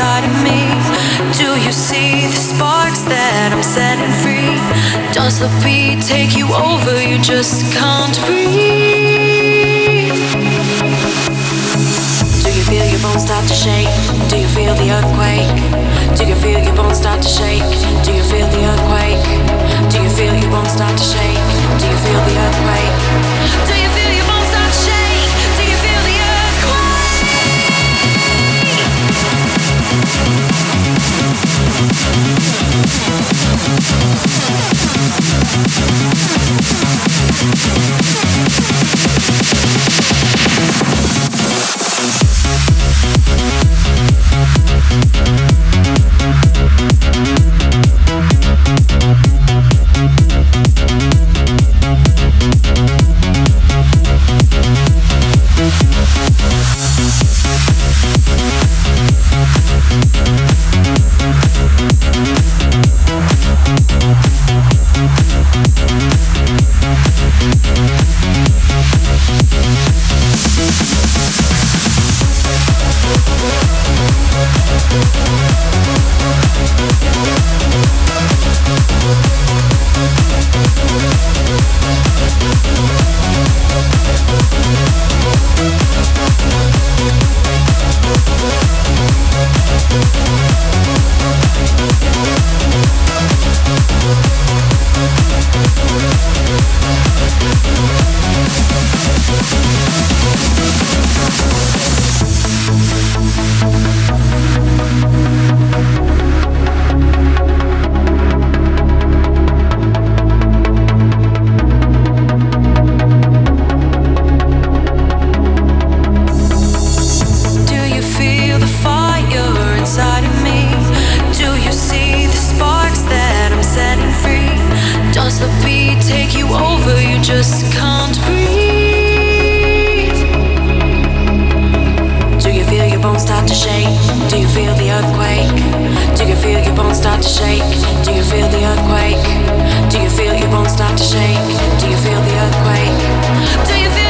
inside of me? Do you see the sparks that I'm setting free? Does the beat take you over? You just can't breathe. Do you feel your bones start to shake? Do you feel the earthquake? Do you feel your bones start to shake? Do you feel the earthquake? Do you feel your bones start to shake? Do you feel the earthquake? Do you feel your bones start to shake? Do you feel the earthquake? Do you feel